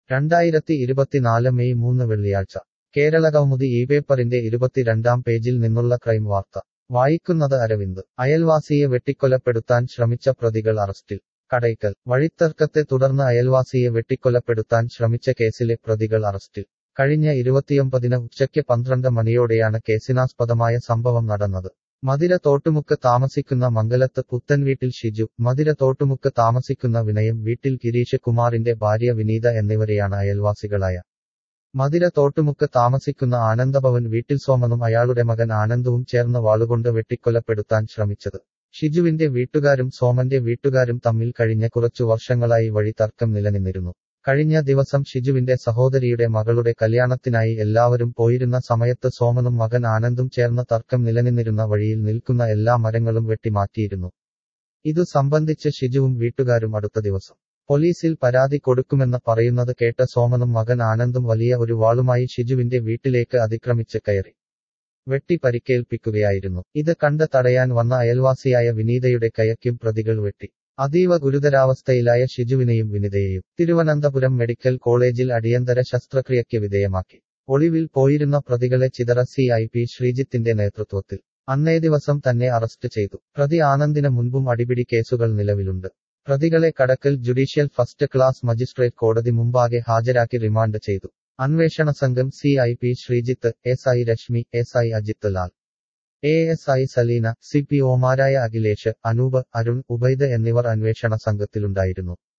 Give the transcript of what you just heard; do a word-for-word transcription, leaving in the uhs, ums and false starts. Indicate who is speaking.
Speaker 1: രണ്ടായിരത്തി ഇരുപത്തിനാല് മെയ് മൂന്ന് വെള്ളിയാഴ്ച കേരളകൗമുദി ഈ പേപ്പറിന്റെ ഇരുപത്തിരണ്ടാം പേജിൽ നിന്നുള്ള ക്രൈം വാർത്ത വായിക്കുന്നത് അരവിന്ദ് അയൽവാസിയെ വെട്ടിക്കൊലപ്പെടുത്താൻ ശ്രമിച്ച പ്രതികൾ അറസ്റ്റിൽ കടയ്ക്കൽ വഴിത്തർക്കത്തെ തുടർന്ന് അയൽവാസിയെ വെട്ടിക്കൊലപ്പെടുത്താൻ ശ്രമിച്ച കേസിലെ പ്രതികൾ അറസ്റ്റിൽ കഴിഞ്ഞ ഇരുപത്തിയൊമ്പതിന് ഉച്ചയ്ക്ക് പന്ത്രണ്ട് മണിയോടെയാണ് കേസിനാസ്പദമായ സംഭവം നടന്നത് മധിര തോട്ടുമുക്ക് താമസിക്കുന്ന മംഗലത്ത് പുത്തൻവീട്ടിൽ ഷിജു മധിര തോട്ടുമുക്ക് താമസിക്കുന്ന വിനയം വീട്ടിൽ ഗിരീഷ് കുമാറിന്റെ ഭാര്യ വിനീത എന്നിവരെയാണ് അയൽവാസികളായ മധിര തോട്ടുമുക്ക് താമസിക്കുന്ന ആനന്ദഭവൻ വീട്ടിൽ സോമനും അയാളുടെ മകൻ ആനന്ദവും ചേർന്ന് വാളുകൊണ്ട് വെട്ടിക്കൊലപ്പെടുത്താൻ ശ്രമിച്ചത് ഷിജുവിന്റെ വീട്ടുകാരും സോമന്റെ വീട്ടുകാരും തമ്മിൽ കഴിഞ്ഞ കുറച്ചു വർഷങ്ങളായി വഴി തർക്കം നിലനിന്നിരുന്നു കഴിഞ്ഞ ദിവസം ഷിജുവിന്റെ സഹോദരിയുടെ മകളുടെ കല്യാണത്തിനായി എല്ലാവരും പോയിരുന്ന സമയത്ത് സോമനും മകൻ ആനന്ദും ചേർന്ന് തർക്കം നിലനിന്നിരുന്ന വഴിയിൽ നിൽക്കുന്ന എല്ലാ മരങ്ങളും വെട്ടിമാറ്റിയിരുന്നു ഇതു സംബന്ധിച്ച് ഷിജുവും വീട്ടുകാരും അടുത്ത ദിവസം പോലീസിൽ പരാതി കൊടുക്കുമെന്ന് പറയുന്നത് കേട്ട സോമനും മകൻ ആനന്ദും വലിയ ഒരു വാളുമായി ഷിജുവിന്റെ വീട്ടിലേക്ക് അതിക്രമിച്ച് കയറി വെട്ടി പരിക്കേൽപ്പിക്കുകയായിരുന്നു ഇത് കണ്ട് തടയാൻ വന്ന അയൽവാസിയായ വിനീതയുടെ കൈയ്ക്കും പ്രതികൾ വെട്ടി അതീവ ഗുരുതരാവസ്ഥയിലായ ഷിജുവിനെയും വിനിതയെയും തിരുവനന്തപുരം മെഡിക്കൽ കോളേജിൽ അടിയന്തര ശസ്ത്രക്രിയയ്ക്ക് വിധേയമാക്കി ഒളിവിൽ പോയിരുന്ന പ്രതികളെ ചിതറ സി ഐ പി ശ്രീജിത്തിന്റെ നേതൃത്വത്തിൽ അന്നേ ദിവസം തന്നെ അറസ്റ്റ് ചെയ്തു പ്രതി ആനന്ദിന് മുൻപും അടിപിടി കേസുകൾ നിലവിലുണ്ട് പ്രതികളെ Kadakkal judicial first class magistrate കോടതി മുമ്പാകെ ഹാജരാക്കി റിമാൻഡ് ചെയ്തു അന്വേഷണ സംഘം C I P Sreejith S I Reshmi S I Ajith Lal A S I Saleena C P ഒമാരായ അഖിലേഷ് അനൂപ് അരുൺ ഉബൈദ് എന്നിവർ അന്വേഷണ സംഘത്തിലുണ്ടായിരുന്നു